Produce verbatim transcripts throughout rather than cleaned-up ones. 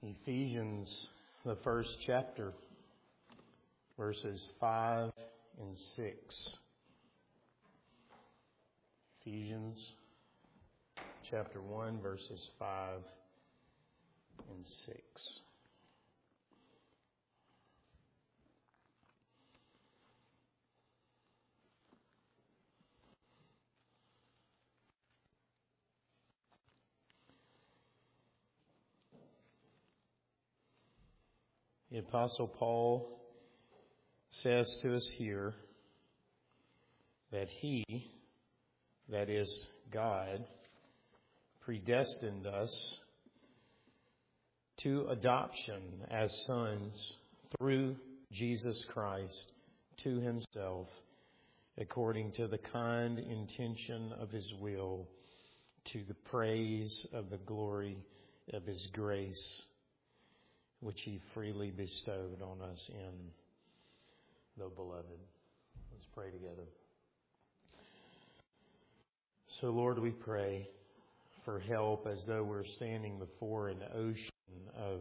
Ephesians, the first chapter, verses five and six. Ephesians chapter one, verses five and six. The Apostle Paul says to us here that He, that is God, predestined us to adoption as sons through Jesus Christ to Himself, according to the kind intention of His will, to the praise of the glory of His grace, which He freely bestowed on us in the Beloved. Let's pray together. So, Lord, we pray for help as though we're standing before an ocean of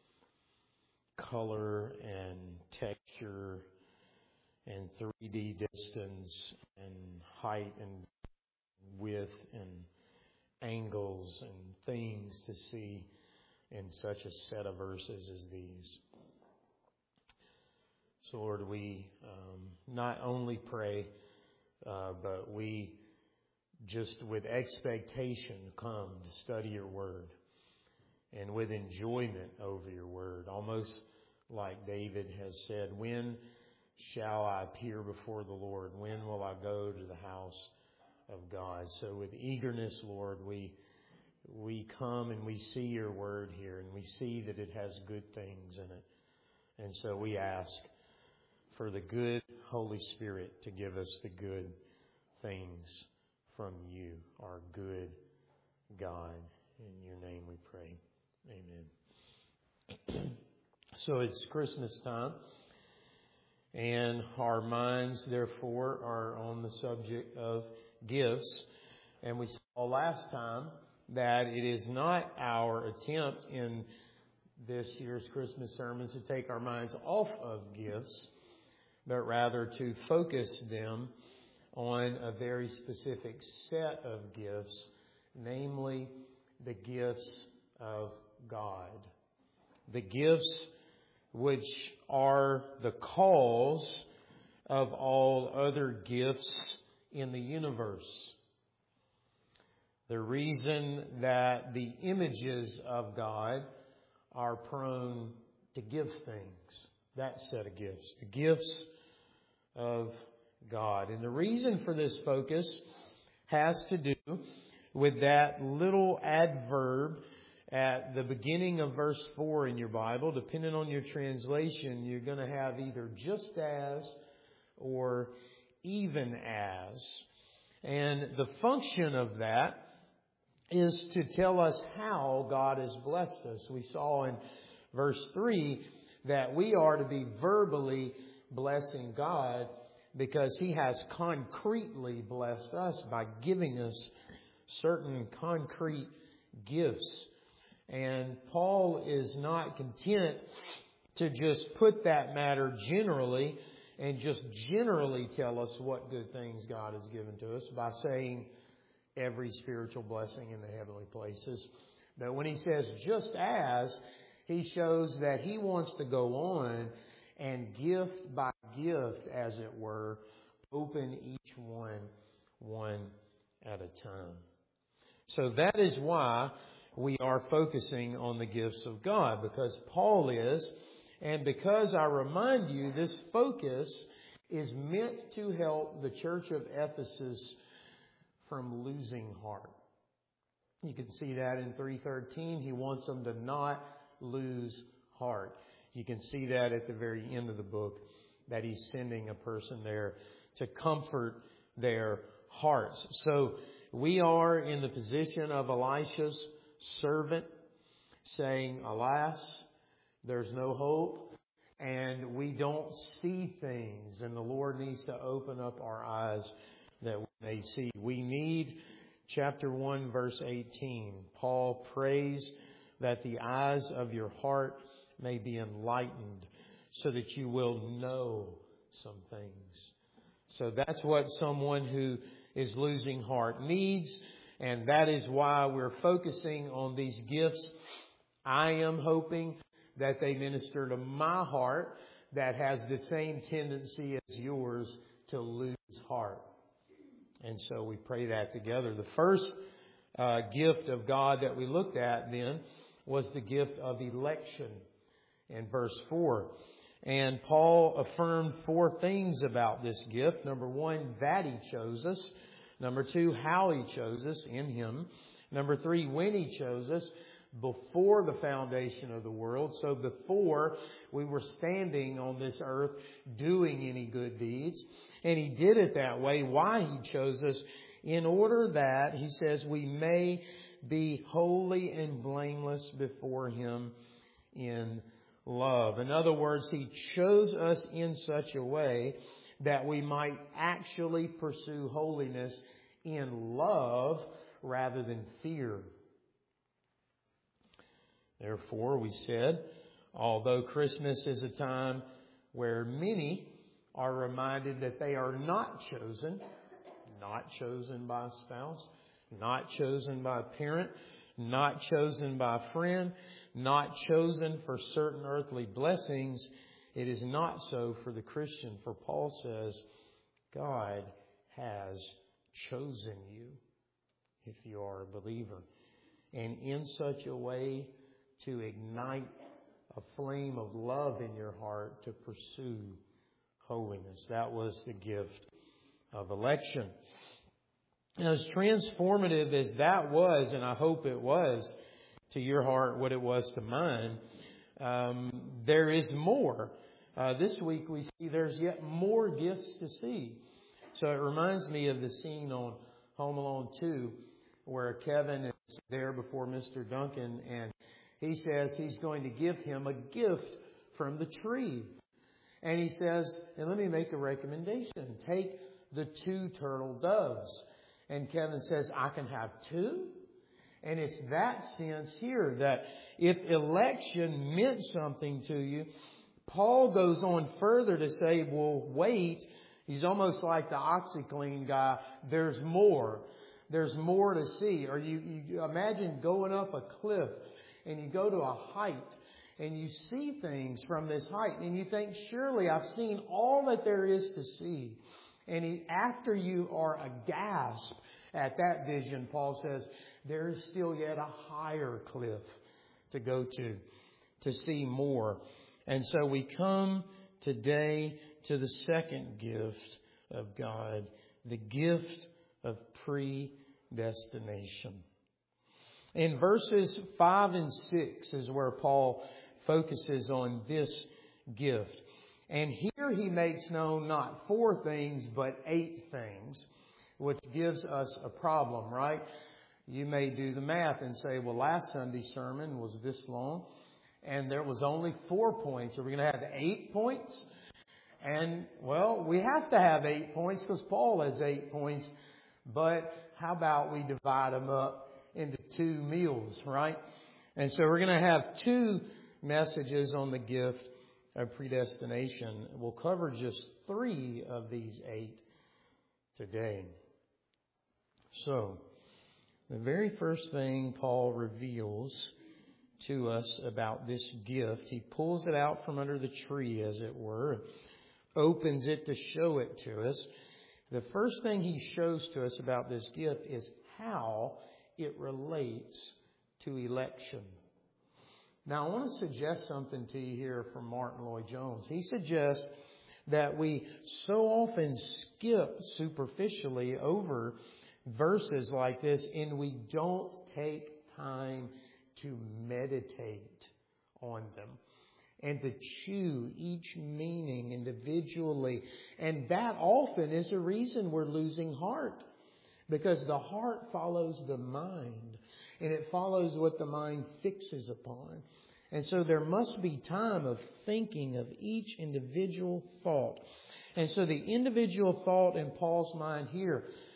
color and texture and three D distance and height and width and angles and things to see in such a set of verses as these. So, Lord, we um, not only pray, uh, but we just with expectation come to study Your Word and with enjoyment over Your Word, almost like David has said, when shall I appear before the Lord? When will I go to the house of God? So with eagerness, Lord, we We come and we see Your Word here, and we see that it has good things in it. And so we ask for the good Holy Spirit to give us the good things from You, our good God. In Your name we pray. Amen. So it's Christmas time, and our minds, therefore, are on the subject of gifts. And we saw last time that it is not our attempt in this year's Christmas sermons to take our minds off of gifts, but rather to focus them on a very specific set of gifts, namely the gifts of God. The gifts which are the cause of all other gifts in the universe. The reason that the images of God are prone to give things, that set of gifts, the gifts of God. And the reason for this focus has to do with that little adverb at the beginning of verse four in your Bible. Depending on your translation, you're going to have either just as or even as. And the function of that is to tell us how God has blessed us. We saw in verse three that we are to be verbally blessing God because He has concretely blessed us by giving us certain concrete gifts. And Paul is not content to just put that matter generally and just generally tell us what good things God has given to us by saying every spiritual blessing in the heavenly places. But when he says just as, he shows that he wants to go on and gift by gift, as it were, open each one, one at a time. So that is why we are focusing on the gifts of God, because Paul is, and because I remind you, this focus is meant to help the church of Ephesus from losing heart. You can see that in three thirteen. He wants them to not lose heart. You can see that at the very end of the book, that he's sending a person there to comfort their hearts. So we are in the position of Elisha's servant saying, alas, there's no hope, and we don't see things, and the Lord needs to open up our eyes that we may see. We need, chapter one, verse eighteen. Paul prays that the eyes of your heart may be enlightened, so that you will know some things. So that's what someone who is losing heart needs, and that is why we're focusing on these gifts. I am hoping that they minister to my heart that has the same tendency as yours to lose heart. And so we pray that together. The first uh, gift of God that we looked at then was the gift of election in verse four. And Paul affirmed four things about this gift. Number one, that He chose us. Number two, how He chose us in Him. Number three, when He chose us, before the foundation of the world. So before we were standing on this earth doing any good deeds. And He did it that way. Why He chose us? In order that, He says, we may be holy and blameless before Him in love. In other words, He chose us in such a way that we might actually pursue holiness in love rather than fear. Therefore, we said, although Christmas is a time where many are reminded that they are not chosen, not chosen by a spouse, not chosen by a parent, not chosen by a friend, not chosen for certain earthly blessings, it is not so for the Christian. For Paul says, God has chosen you if you are a believer. And in such a way to ignite a flame of love in your heart to pursue holiness. That was the gift of election. And as transformative as that was, and I hope it was to your heart what it was to mine, um, there is more. Uh, this week we see there's yet more gifts to see. So it reminds me of the scene on Home Alone two where Kevin is there before Mister Duncan and he says he's going to give him a gift from the tree. And he says, and let me make a recommendation. Take the two turtle doves. And Kevin says, I can have two? And it's that sense here that if election meant something to you, Paul goes on further to say, well, wait. He's almost like the OxyClean guy. There's more. There's more to see. Or you, you imagine going up a cliff and you go to a height and you see things from this height and you think, surely I've seen all that there is to see. And he, after you are aghast at that vision, Paul says, there is still yet a higher cliff to go to, to see more. And so we come today to the second gift of God, the gift of predestination. In verses five and six is where Paul focuses on this gift. And here he makes known not four things, but eight things, which gives us a problem, right? You may do the math and say, well, last Sunday's sermon was this long, and there was only four points. Are we going to have eight points? And, well, we have to have eight points because Paul has eight points. But how about we divide them up into two meals, right? And so we're going to have two messages on the gift of predestination. We'll cover just three of these eight today. So, the very first thing Paul reveals to us about this gift, he pulls it out from under the tree, as it were, opens it to show it to us. The first thing he shows to us about this gift is how it relates to election. Now, I want to suggest something to you here from Martin Lloyd-Jones. He suggests that we so often skip superficially over verses like this and we don't take time to meditate on them and to chew each meaning individually. And that often is a reason we're losing heart, because the heart follows the mind and it follows what the mind fixes upon. And so there must be time of thinking of each individual thought. And so the individual thought in Paul's mind here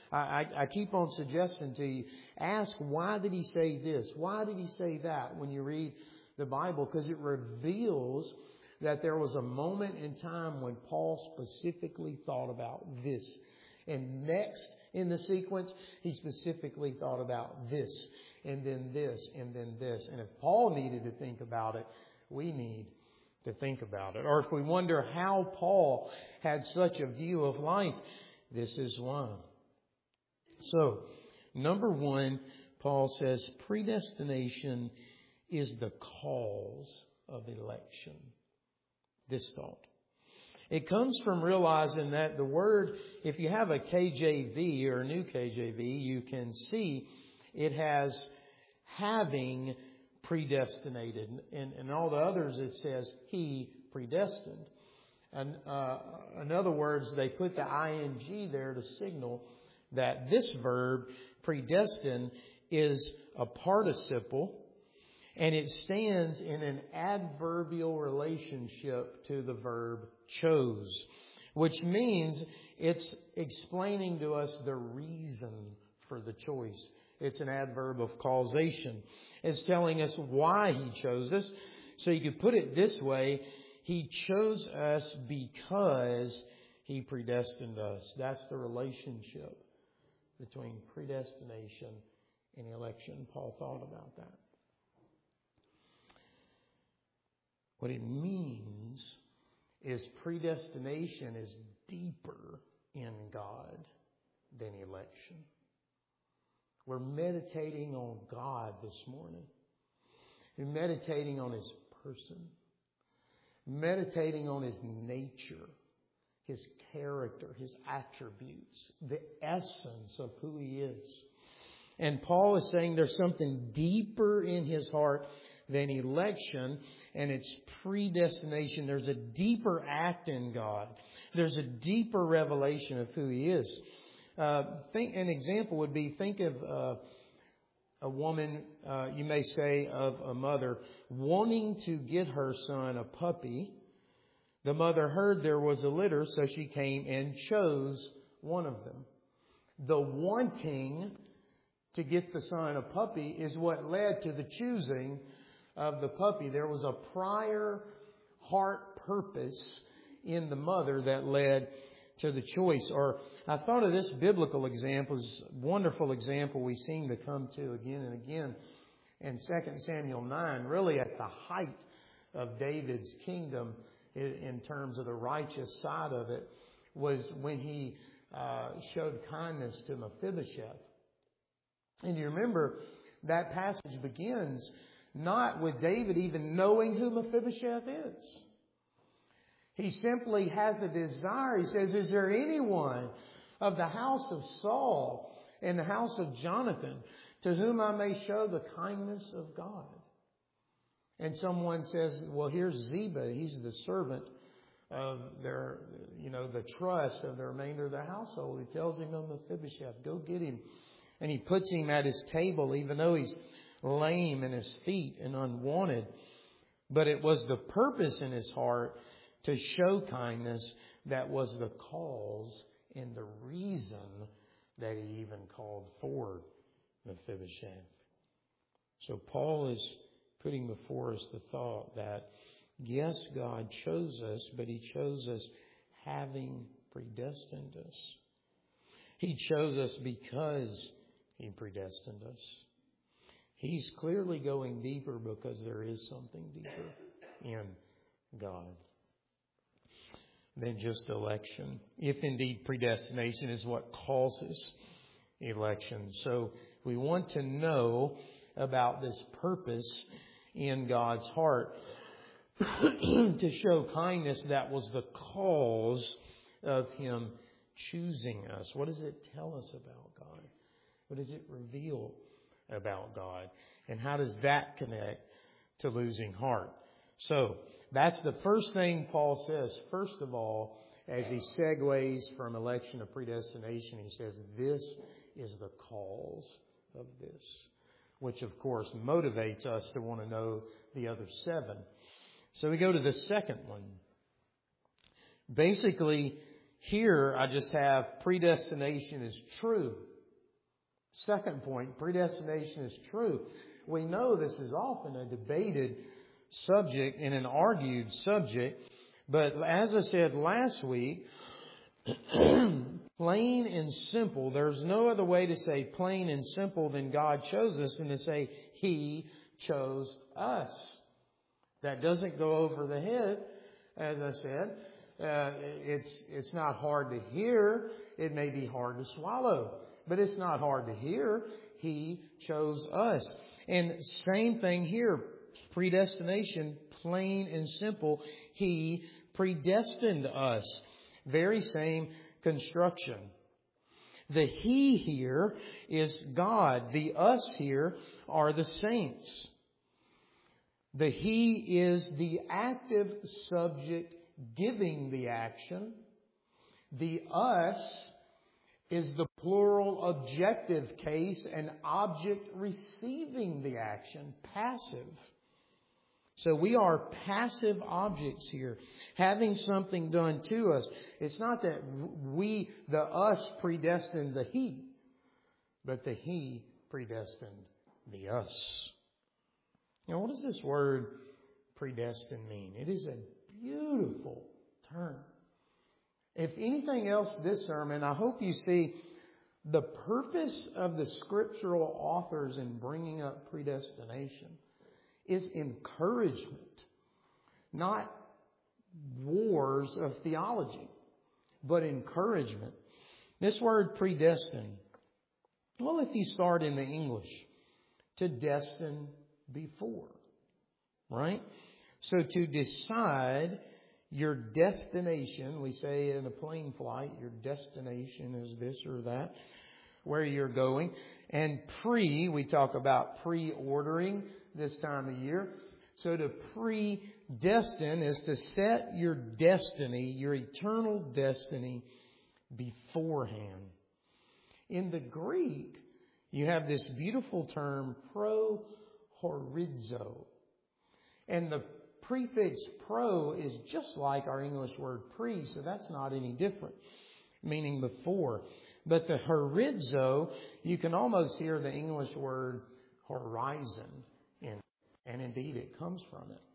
I, I, I keep on suggesting to you, ask why did he say this? Why did he say that when you read the Bible? Because it reveals that there was a moment in time when Paul specifically thought about this. And next in the sequence, he specifically thought about this, and then this, and then this. And if Paul needed to think about it, we need to think about it. Or if we wonder how Paul had such a view of life, this is why. So, number one, Paul says predestination is the cause of election. This thought. It comes from realizing that the word, if you have a K J V or a new K J V, you can see it has having predestinated. And in all the others it says he predestined. And uh, in other words, they put the ing there to signal that this verb, predestined, is a participle. And it stands in an adverbial relationship to the verb chose, which means it's explaining to us the reason for the choice. It's an adverb of causation. It's telling us why he chose us. So you could put it this way: he chose us because he predestined us. That's the relationship between predestination and election. Paul thought about that. What it means is predestination is deeper in God than election. We're meditating on God this morning. We're meditating on His person. Meditating on His nature, His character, His attributes, the essence of who He is. And Paul is saying there's something deeper in His heart than election, and it's predestination. There's a deeper act in God. There's a deeper revelation of who He is. Uh, think an example would be, think of uh, a woman, uh, you may say, of a mother wanting to get her son a puppy. The mother heard there was a litter, so she came and chose one of them. The wanting to get the son a puppy is what led to the choosing of the puppy. There was a prior heart purpose in the mother that led to the choice. Or I thought of this biblical example, this wonderful example we seem to come to again and again in Second Samuel nine, really at the height of David's kingdom in terms of the righteous side of it, was when he uh, showed kindness to Mephibosheth. And you remember that passage begins not with David even knowing who Mephibosheth is. He simply has a desire. He says, is there anyone of the house of Saul and the house of Jonathan to whom I may show the kindness of God? And someone says, well, here's Ziba. He's the servant of their, you know, the trust of the remainder of the household. He tells him of Mephibosheth, go get him. And he puts him at his table, even though he's lame in his feet and unwanted. But it was the purpose in his heart to show kindness that was the cause and the reason that he even called for Mephibosheth. So Paul is putting before us the thought that, yes, God chose us, but He chose us having predestined us. He chose us because He predestined us. He's clearly going deeper because there is something deeper in God than just election, if indeed predestination is what causes election. So we want to know about this purpose in God's heart to show kindness that was the cause of Him choosing us. What does it tell us about God? What does it reveal about God? And how does that connect to losing heart? So that's the first thing Paul says. First of all, as he segues from election to predestination, he says, this is the cause of this, which of course motivates us to want to know the other seven. So we go to the second one. Basically, Here, I just have predestination is true. Second point, predestination is true. We know this is often a debated subject and an argued subject. But as I said last week, plain and simple, there's no other way to say plain and simple than God chose us than to say He chose us. That doesn't go over the head, as I said. Uh, it's it's not hard to hear. It may be hard to swallow, but it's not hard to hear. He chose us. And same thing here. Predestination, plain and simple. He predestined us. Very same construction. The He here is God. The us here are the saints. The He is the active subject giving the action. The us is the plural objective case and object receiving the action, passive. So we are passive objects here, having something done to us. It's not that we, the us, predestined the He, but the He predestined the us. Now, what does this word predestined mean? It is a beautiful term. If anything else, this sermon, I hope you see the purpose of the scriptural authors in bringing up predestination is encouragement, not wars of theology, but encouragement. This word predestined, well, if you start in the English, to destine before, right? So to decide your destination, we say in a plane flight, your destination is this or that, where you're going. And pre, we talk about pre-ordering this time of year. So to predestine is to set your destiny, your eternal destiny, beforehand. In the Greek, you have this beautiful term, pro-horizo. And the prefix pro is just like our English word pre, so that's not any different, meaning before. But the horizo, you can almost hear the English word horizon in, and indeed it comes from it.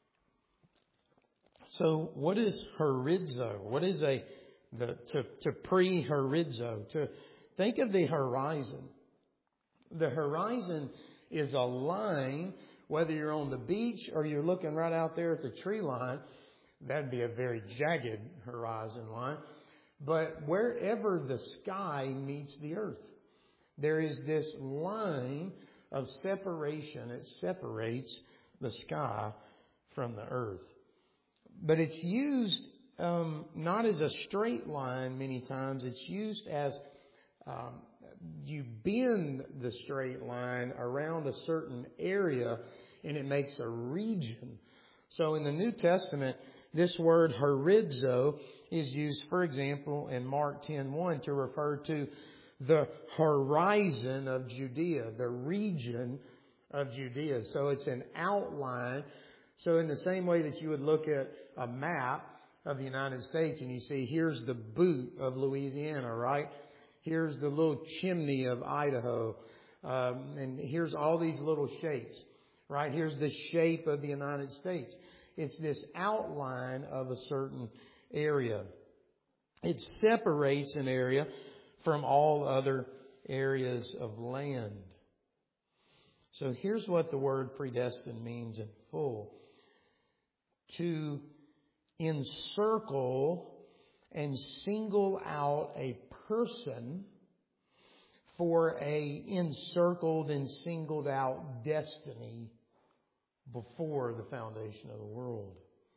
So what is horizo? What is a the to, to pre-horizo? To think of the horizon. The horizon is a line. Whether you're on the beach or you're looking right out there at the tree line, that'd be a very jagged horizon line. But wherever the sky meets the earth, there is this line of separation. It separates the sky from the earth. But it's used um, not as a straight line many times. It's used as um, you bend the straight line around a certain area and it makes a region. So in the New Testament, this word horizo is used, for example, in Mark ten one to refer to the horizon of Judea, the region of Judea. So it's an outline. So in the same way that you would look at a map of the United States and you see here's the boot of Louisiana, right? Here's the little chimney of Idaho. Um, and here's all these little shapes, right? Here's the shape of the United States. It's this outline of a certain area. It separates an area from all other areas of land. So here's what the word predestined means in full. To encircle and single out a person for a encircled and singled out destiny before the foundation of the world.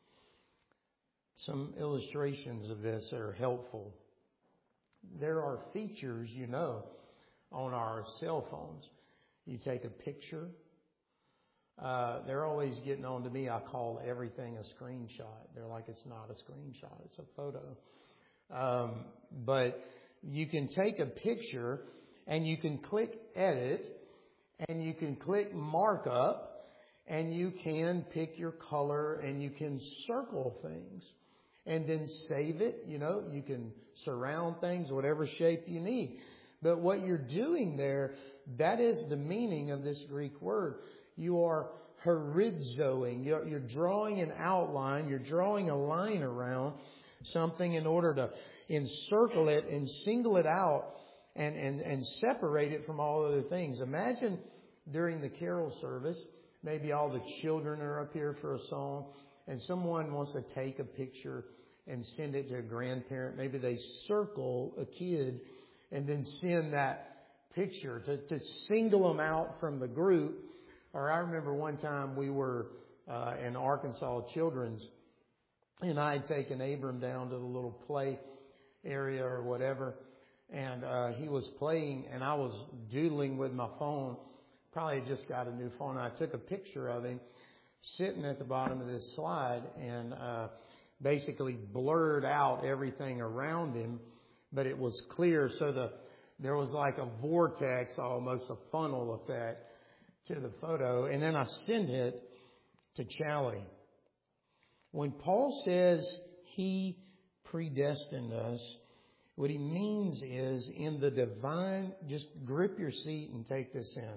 Some illustrations of this are helpful. There are features, you know, on our cell phones. You take a picture. Uh, they're always getting on to me. I call everything a screenshot. They're like, it's not a screenshot. It's a photo. Um, but you can take a picture and you can click edit and you can click markup and you can pick your color and you can circle things. and then save it. You know, you can surround things, whatever shape you need. But what you're doing there, that is the meaning of this Greek word. You are horizoing. You're, you're drawing an outline. You're drawing a line around something in order to encircle it and single it out and, and, and separate it from all other things. Imagine during the carol service, maybe all the children are up here for a song, and someone wants to take a picture and send it to a grandparent. Maybe they circle a kid and then send that picture to, to single them out from the group. Or I remember one time we were uh, in Arkansas Children's, and I had taken Abram down to the little play area or whatever, and uh, he was playing, and I was doodling with my phone. Probably had just got a new phone. I took a picture of him sitting at the bottom of this slide and uh, basically blurred out everything around him, but it was clear. So the there was like a vortex, almost a funnel effect to the photo. And then I sent it to Charlie. When Paul says he predestined us, what he means is in the divine, just grip your seat and take this in.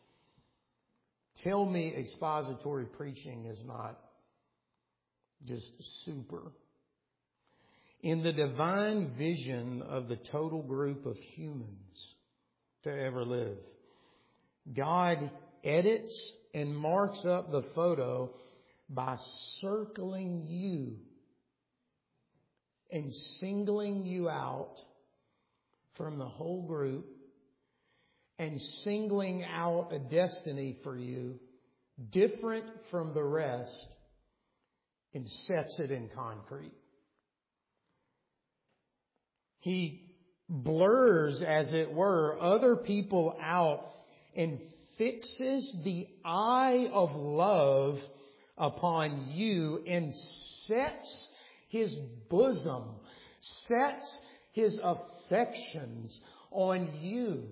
Tell me expository preaching is not just super. In the divine vision of the total group of humans to ever live, God edits and marks up the photo by circling you and singling you out from the whole group and singling out a destiny for you different from the rest and sets it in concrete. He blurs, as it were, other people out and fixes the eye of love upon you and sets his bosom, sets his affections on you.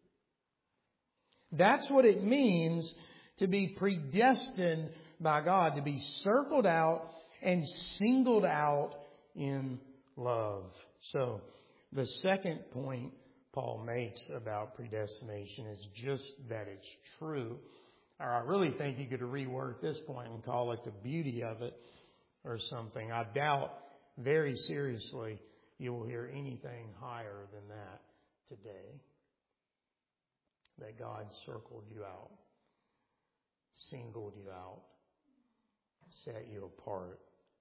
That's what it means to be predestined by God, to be circled out and singled out in love. So, the second point Paul makes about predestination is just that it's true. Or I really think you could rework this point and call it the beauty of it or something. I doubt very seriously you will hear anything higher than that today. That God circled you out, singled you out, set you apart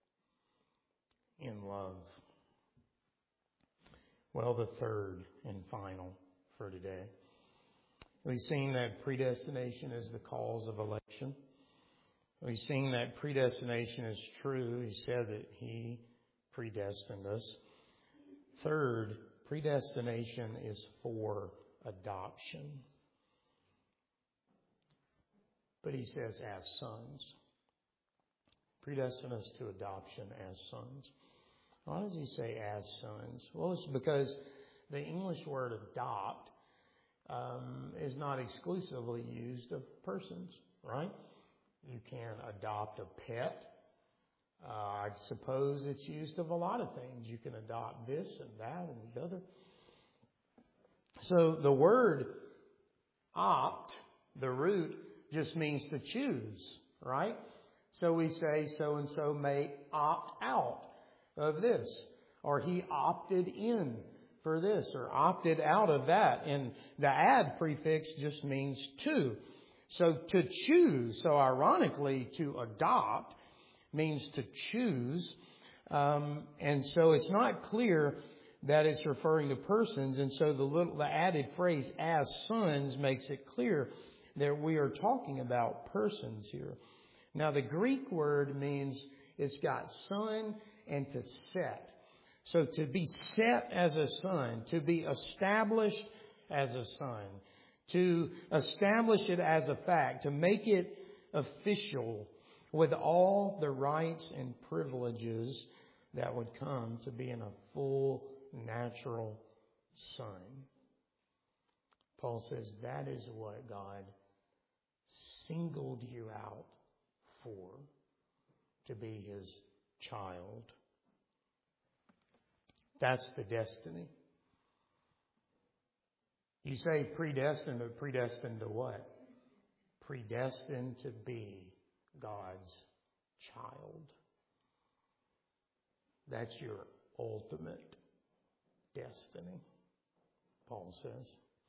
in love. Well, the third and final for today. We've seen that predestination is the cause of election. We've seen that predestination is true. He says it. He predestined us. Third, predestination is for adoption. But he says as sons. Predestined us to adoption as sons. Why does he say as sons? Well, it's because the English word adopt um, is not exclusively used of persons, right? You can adopt a pet. Uh, I suppose it's used of a lot of things. You can adopt this and that and the other. So the word opt, the root, just means to choose, right? So we say so-and-so may opt out of this, or he opted in for this, or opted out of that. And the ad prefix just means to. So to choose, so ironically to adopt means to choose. Um, and so it's not clear that it's referring to persons. And so the little, the added phrase as sons makes it clear that we are talking about persons here. Now the Greek word means it's got son and to set. So to be set as a son, to be established as a son, to establish it as a fact, to make it official with all the rights and privileges that would come to being a full natural son. Paul says that is what God singled you out for, to be his child. That's the destiny. You say predestined, but predestined to what? Predestined to be God's child. That's your ultimate destiny, Paul says.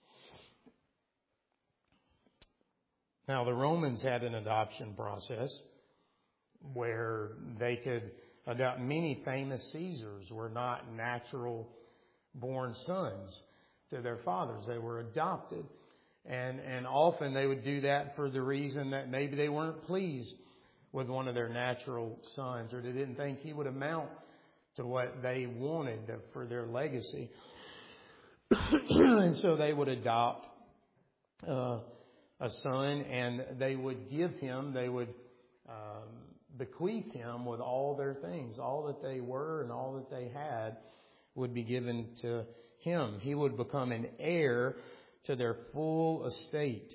Now, the Romans had an adoption process where they could adopt. Many famous Caesars were not natural born sons to their fathers. They were adopted. And, and often they would do that for the reason that maybe they weren't pleased with one of their natural sons, or they didn't think he would amount to what they wanted for their legacy. And so they would adopt uh, a son, and they would give him, they would um, bequeath him with all their things. All that they were and all that they had would be given to him. He would become an heir to their full estate.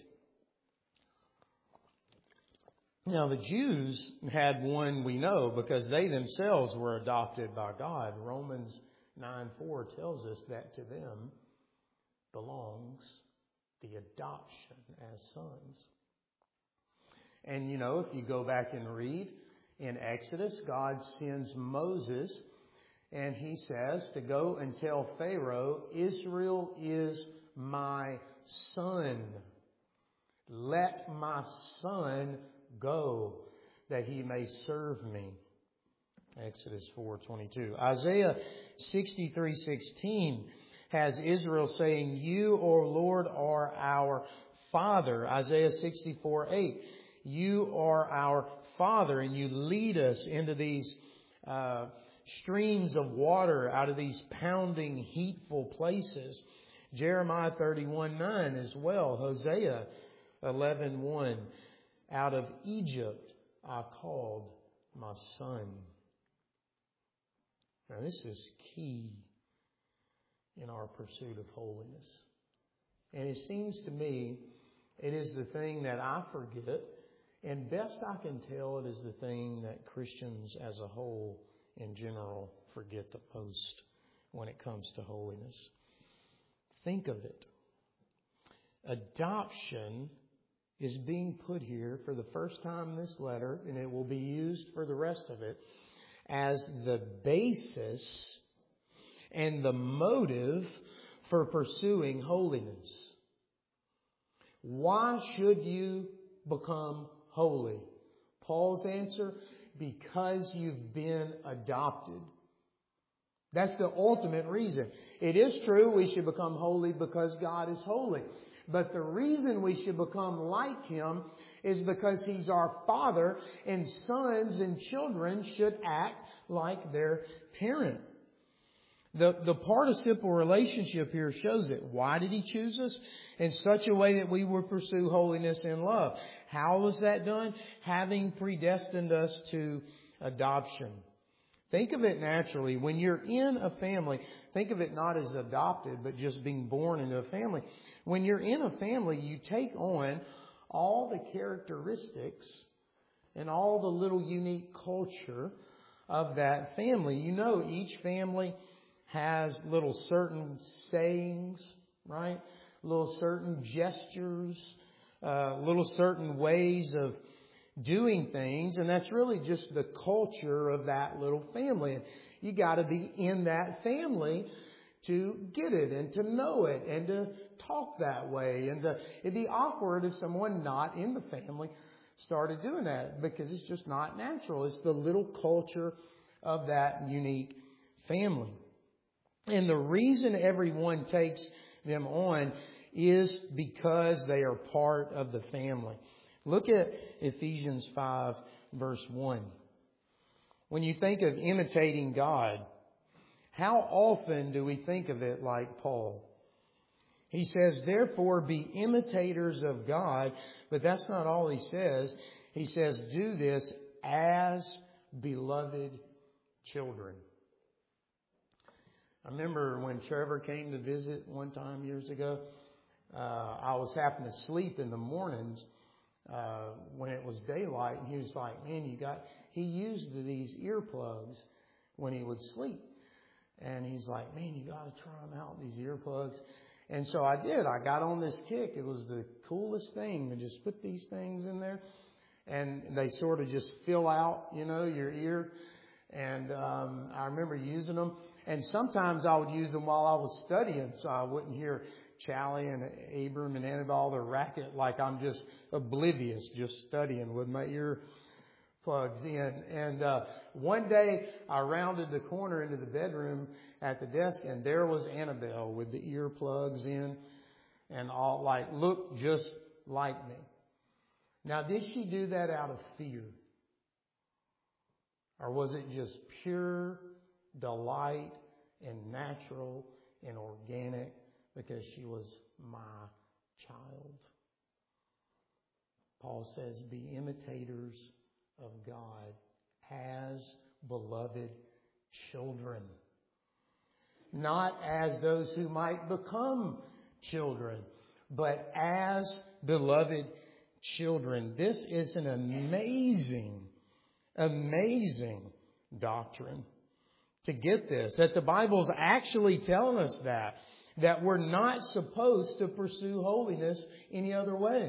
Now, the Jews had one we know because they themselves were adopted by God. Romans nine four tells us that to them belongs the adoption as sons. And, you know, if you go back and read in Exodus, God sends Moses, and he says to go and tell Pharaoh, Israel is my son. Let my son go, that he may serve me. Exodus four twenty-two. Isaiah sixty-three sixteen has Israel saying, You, O Lord, are our Father. Isaiah sixty-four eight. You are our Father, and you lead us into these uh, streams of water out of these pounding, heatful places. Jeremiah thirty-one nine as well. Hosea eleven one. Out of Egypt I called my son. Now this is key in our pursuit of holiness. And it seems to me it is the thing that I forget, and best I can tell it is the thing that Christians as a whole in general forget the most when it comes to holiness. Think of it. Adoption is being put here for the first time in this letter, and it will be used for the rest of it, as the basis and the motive for pursuing holiness. Why should you become holy? Paul's answer, because you've been adopted. That's the ultimate reason. It is true we should become holy because God is holy. But the reason we should become like Him is because He's our Father, and sons and children should act like their parent. The, the participle relationship here shows it. Why did He choose us? In such a way that we would pursue holiness in love. How was that done? Having predestined us to adoption. Think of it naturally. When you're in a family, think of it not as adopted, but just being born into a family. When you're in a family, you take on all the characteristics and all the little unique culture of that family. You know, each family has little certain sayings, right? Little certain gestures, uh, little certain ways of doing things. And that's really just the culture of that little family. And you got to be in that family to get it and to know it and to talk that way. And to, it'd be awkward if someone not in the family started doing that, because it's just not natural. It's the little culture of that unique family. And the reason everyone takes them on is because they are part of the family. Look at Ephesians five verse one. When you think of imitating God, how often do we think of it like Paul? He says, therefore be imitators of God, but that's not all he says. He says, do this as beloved children. I remember when Trevor came to visit one time years ago, uh, I was having to sleep in the mornings uh, when it was daylight, and he was like, man, you got, he used these earplugs when he would sleep. And he's like, man, you got to try them out, these earplugs. And so I did. I got on this kick. It was the coolest thing to just put these things in there. And they sort of just fill out, you know, your ear. And um, I remember using them. And sometimes I would use them while I was studying, so I wouldn't hear Charlie and Abram and Annabelle, the racket, like I'm just oblivious, just studying with my ear plugs in. And uh, one day I rounded the corner into the bedroom at the desk, and there was Annabelle with the earplugs in and all, like, looked just like me. Now, did she do that out of fear? Or was it just pure delight and natural and organic because she was my child? Paul says, be imitators of God as beloved children. Not as those who might become children, but as beloved children. This is an amazing, amazing doctrine. To get this, that the Bible's actually telling us that, that we're not supposed to pursue holiness any other way.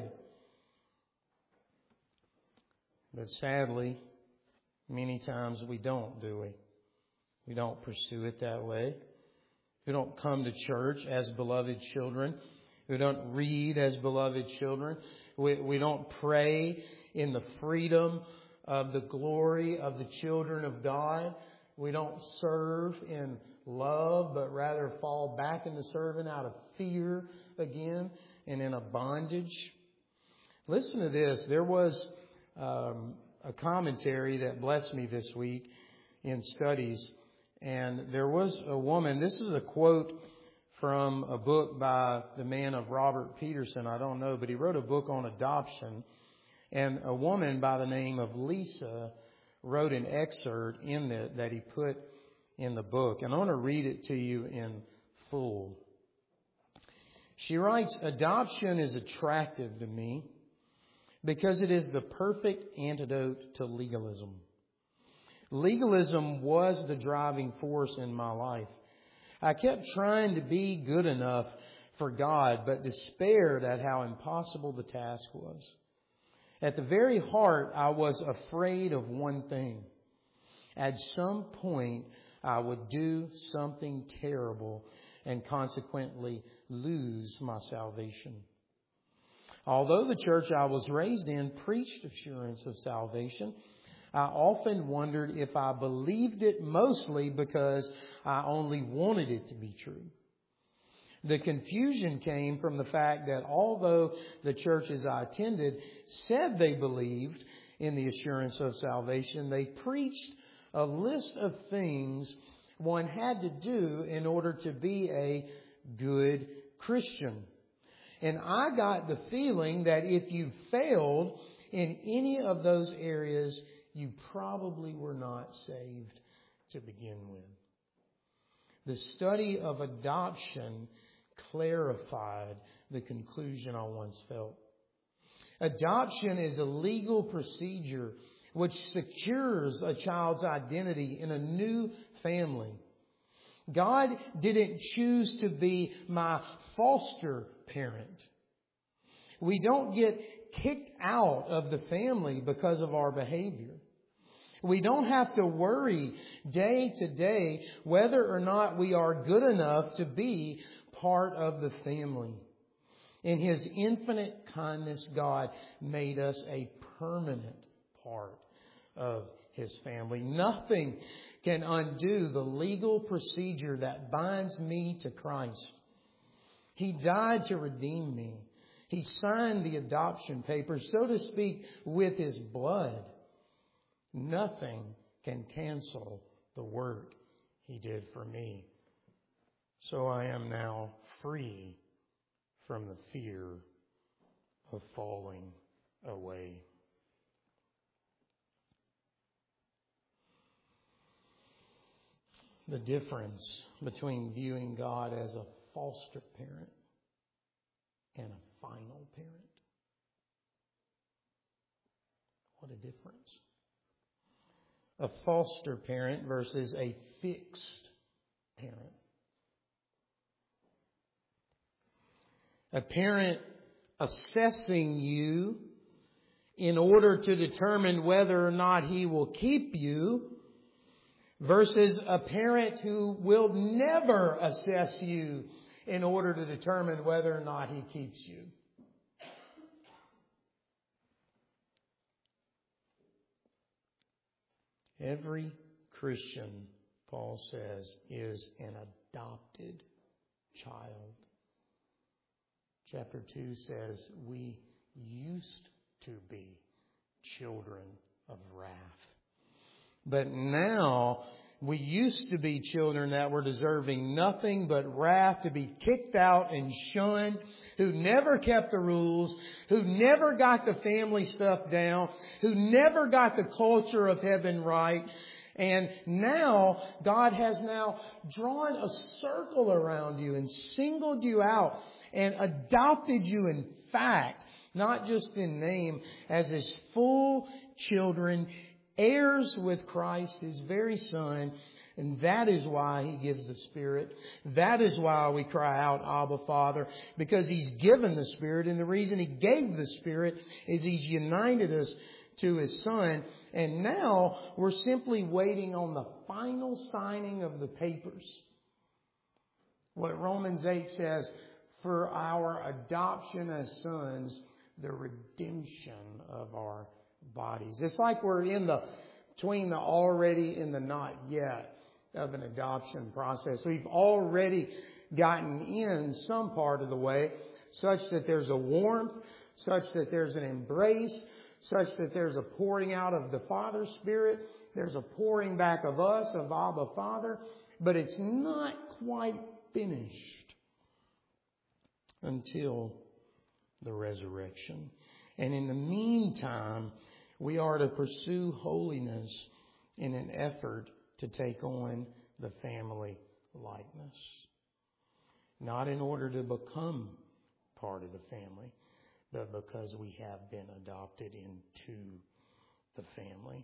But sadly, many times we don't, do we? We don't pursue it that way. We don't come to church as beloved children. We don't read as beloved children. We, we don't pray in the freedom of the glory of the children of God. We don't serve in love, but rather fall back into serving out of fear again and in a bondage. Listen to this. There was um, a commentary that blessed me this week in studies. And there was a woman, this is a quote from a book by the man of Robert Peterson. I don't know, but he wrote a book on adoption. And a woman by the name of Lisa wrote an excerpt in it that he put in the book. And I want to read it to you in full. She writes, adoption is attractive to me because it is the perfect antidote to legalism. Legalism was the driving force in my life. I kept trying to be good enough for God, but despaired at how impossible the task was. At the very heart, I was afraid of one thing. At some point, I would do something terrible and consequently lose my salvation. Although the church I was raised in preached assurance of salvation, I often wondered if I believed it mostly because I only wanted it to be true. The confusion came from the fact that although the churches I attended said they believed in the assurance of salvation, they preached a list of things one had to do in order to be a good Christian. And I got the feeling that if you failed in any of those areas, you probably were not saved to begin with. The study of adoption clarified the conclusion I once felt. Adoption is a legal procedure which secures a child's identity in a new family. God didn't choose to be my foster parent. We don't get kicked out of the family because of our behavior. We don't have to worry day to day whether or not we are good enough to be part of the family. In His infinite kindness, God made us a permanent part of His family. Nothing can undo the legal procedure that binds me to Christ. He died to redeem me. He signed the adoption papers, so to speak, with His blood. Nothing can cancel the work He did for me. So I am now free from the fear of falling away. The difference between viewing God as a foster parent and a final parent. What a difference. A foster parent versus a fixed parent. A parent assessing you in order to determine whether or not he will keep you, versus a parent who will never assess you in order to determine whether or not he keeps you. Every Christian, Paul says, is an adopted child. Chapter two says, we used to be children of wrath. But now, we used to be children that were deserving nothing but wrath, to be kicked out and shunned, who never kept the rules, who never got the family stuff down, who never got the culture of heaven right. And now, God has now drawn a circle around you and singled you out and adopted you in fact, not just in name, as His full children, heirs with Christ, His very Son. And that is why He gives the Spirit. That is why we cry out, Abba, Father, because He's given the Spirit. And the reason He gave the Spirit is He's united us to His Son. And now we're simply waiting on the final signing of the papers. What Romans eight says, for our adoption as sons, the redemption of our bodies. It's like we're in the between the already and the not yet of an adoption process. We've already gotten in some part of the way, such that there's a warmth, such that there's an embrace, such that there's a pouring out of the Father's Spirit, there's a pouring back of us, of Abba Father, but it's not quite finished until the resurrection. And in the meantime, we are to pursue holiness in an effort to take on the family likeness. Not in order to become part of the family, but because we have been adopted into the family.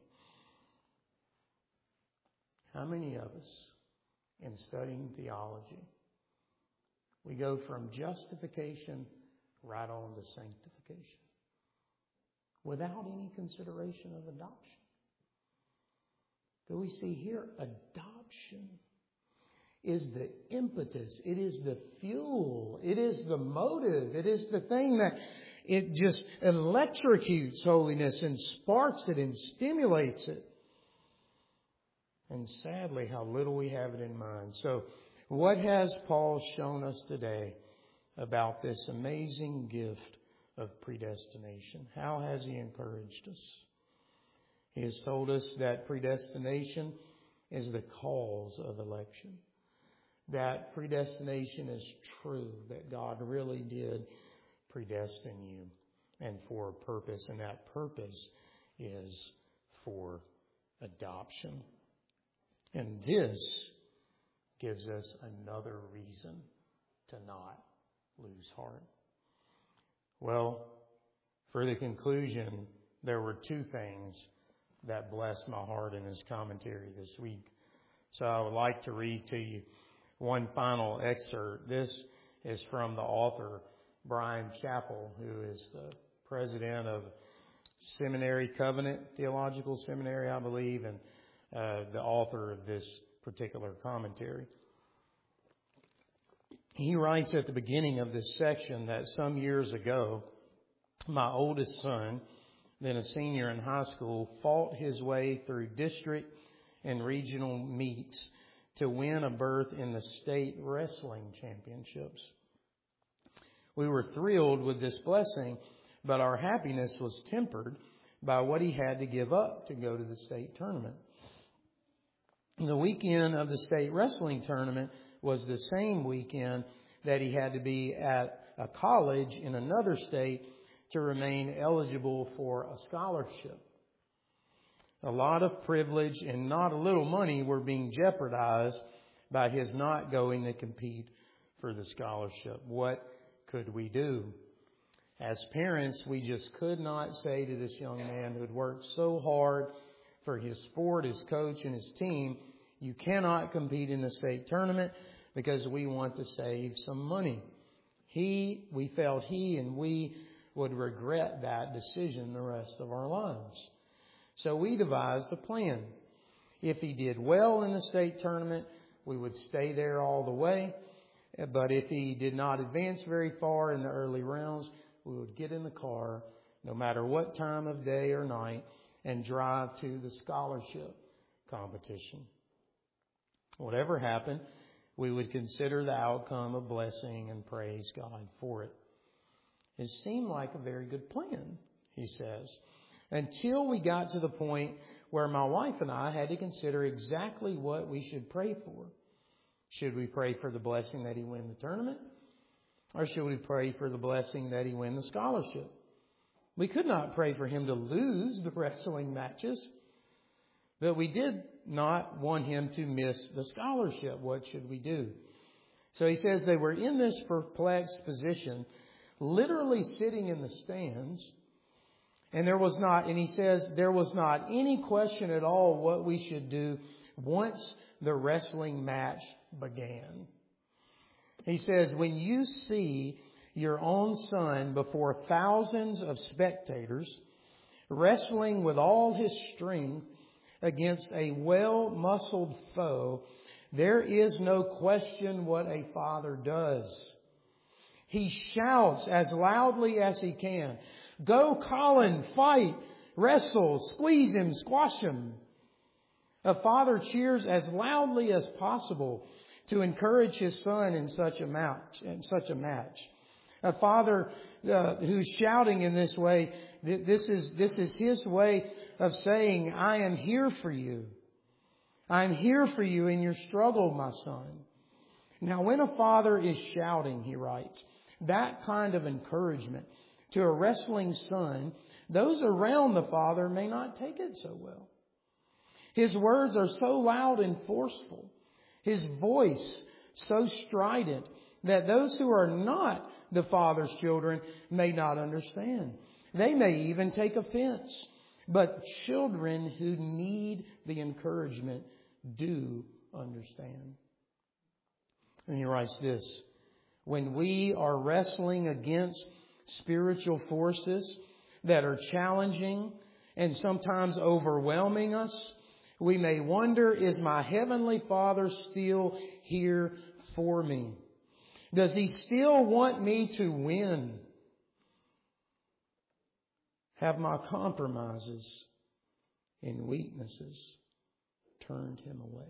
How many of us, in studying theology, we go from justification right on to sanctification without any consideration of adoption? But we see here, adoption is the impetus. It is the fuel. It is the motive. It is the thing that it just electrocutes holiness and sparks it and stimulates it. And sadly, how little we have it in mind. So, what has Paul shown us today about this amazing gift of predestination? How has he encouraged us? He has told us that predestination is the cause of election. That predestination is true, that God really did predestine you and for a purpose, and that purpose is for adoption. And this gives us another reason to not lose heart. Well, for the conclusion, there were two things that blessed my heart in this commentary this week. So I would like to read to you one final excerpt. This is from the author, Bryan Chapell, who is the president of Seminary Covenant Theological Seminary, I believe, and uh, the author of this particular commentary. He writes at the beginning of this section that some years ago, my oldest son, then a senior in high school, fought his way through district and regional meets to win a berth in the state wrestling championships. We were thrilled with this blessing, but our happiness was tempered by what he had to give up to go to the state tournament. The weekend of the state wrestling tournament was the same weekend that he had to be at a college in another state to remain eligible for a scholarship. A lot of privilege and not a little money were being jeopardized by his not going to compete for the scholarship. What could we do? As parents, we just could not say to this young man who had worked so hard for his sport, his coach, and his team, You cannot compete in the state tournament because we want to save some money. He, we felt he and we would regret that decision the rest of our lives. So we devised a plan. If he did well in the state tournament, we would stay there all the way. But if he did not advance very far in the early rounds, we would get in the car, no matter what time of day or night, and drive to the scholarship competition. Whatever happened, we would consider the outcome a blessing and praise God for it. It seemed like a very good plan, he says, until we got to the point where my wife and I had to consider exactly what we should pray for. Should we pray for the blessing that he win the tournament? Or should we pray for the blessing that he win the scholarship? We could not pray for him to lose the wrestling matches, but we did not want him to miss the scholarship. What should we do? So he says they were in this perplexed position, literally sitting in the stands. And there was not, and he says, there was not any question at all what we should do once the wrestling match began. He says, when you see your own son before thousands of spectators wrestling with all his strength against a well-muscled foe, there is no question what a father does. He shouts as loudly as he can, "Go, Colin, fight, wrestle, squeeze him, squash him." A father cheers as loudly as possible to encourage his son in such a match. In such a match, a father uh, who's shouting in this way, th- this is this is his way of saying, "I am here for you. I'm here for you in your struggle, my son." Now, when a father is shouting, he writes, that kind of encouragement to a wrestling son, those around the father may not take it so well. His words are so loud and forceful, his voice so strident, that those who are not the father's children may not understand. They may even take offense. But children who need the encouragement do understand. And he writes this, when we are wrestling against spiritual forces that are challenging and sometimes overwhelming us, we may wonder, is my Heavenly Father still here for me? Does He still want me to win? Have my compromises and weaknesses turned Him away?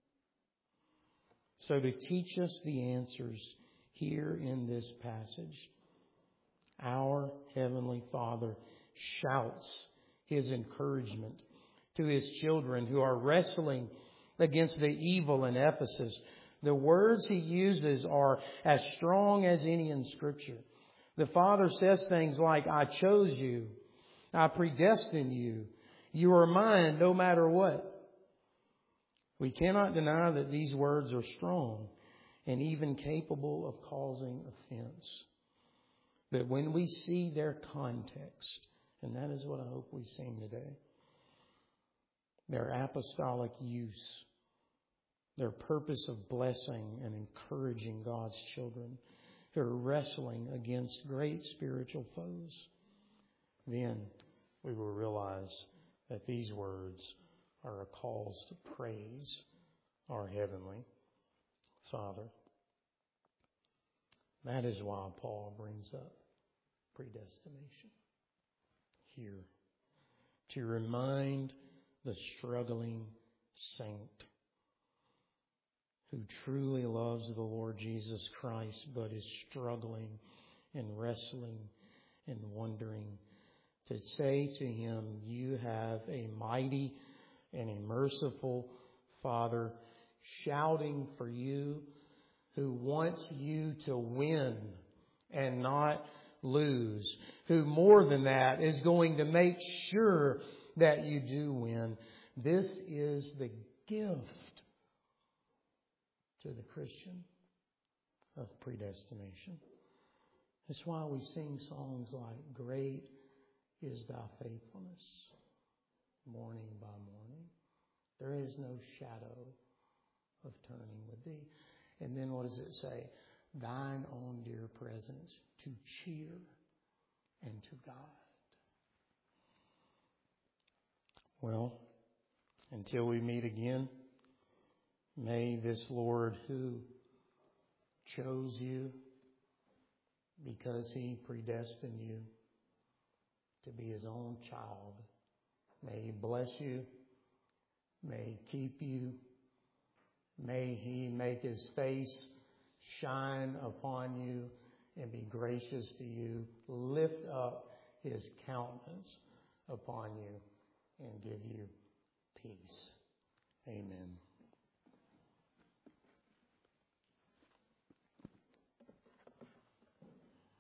So to teach us the answers here in this passage, our Heavenly Father shouts His encouragement to His children who are wrestling against the evil in Ephesus. The words He uses are as strong as any in Scripture. The Father says things like, I chose you. I predestined you. You are mine no matter what. We cannot deny that these words are strong and even capable of causing offense. But when we see their context, and that is what I hope we've seen today, their apostolic use, their purpose of blessing and encouraging God's children who are wrestling against great spiritual foes, then we will realize that these words are a cause to praise our Heavenly Father. That is why Paul brings up predestination here, to remind the struggling saint who truly loves the Lord Jesus Christ but is struggling and wrestling and wondering, to say to him, you have a mighty and a merciful Father shouting for you, who wants you to win and not lose, who more than that is going to make sure that you do win. This is the gift to the Christian of predestination. That's why we sing songs like, great is thy faithfulness, morning by morning. There is no shadow of turning with thee. And then what does it say? Thine own dear presence to cheer and to guide. Well, until we meet again, may this Lord who chose you because he predestined you to be his own child, may he bless you, may he keep you, may he make his face shine upon you and be gracious to you, lift up his countenance upon you and give you peace. Amen.